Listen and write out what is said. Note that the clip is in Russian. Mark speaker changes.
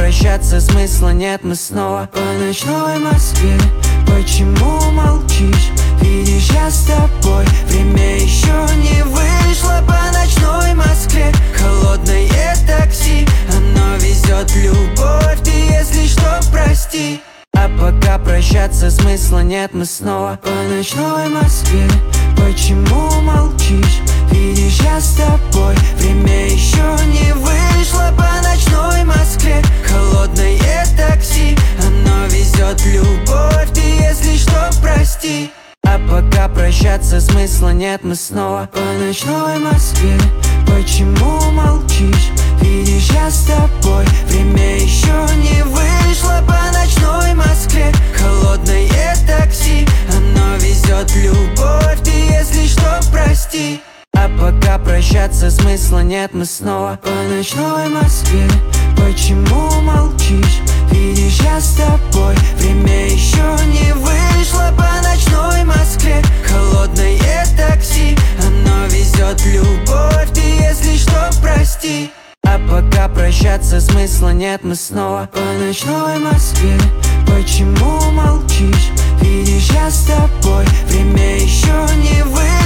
Speaker 1: прощаться смысла нет, мы снова по ночной Москве. Почему молчишь? Видишь, я с тобой. Время еще не вышло по ночной Москве. Холодное такси, оно везет любовь. Ты, если что, прости. А пока прощаться смысла нет, мы снова по ночной Москве. Почему молчишь? Видишь, я с тобой. Время еще не вышло по ночной Москве. Холодное такси, оно везет любовь. Ты, если что, прости. А пока прощаться смысла нет, мы снова по ночной Москве. Почему молчишь? Видишь, я с тобой. Время еще не вышло по ночной Москве. Холодное такси, оно везет любовь. Ты, если что, прости. А пока прощаться смысла нет, мы снова по ночной Москве. Почему молчишь? Видишь, я с тобой. Время еще не вышло по ночной Москве. Холодное такси, оно везет любовь. Ты, если что, прости. А пока прощаться смысла нет, мы снова по ночной Москве. Почему молчишь? Видишь, я с тобой. Время еще не вышло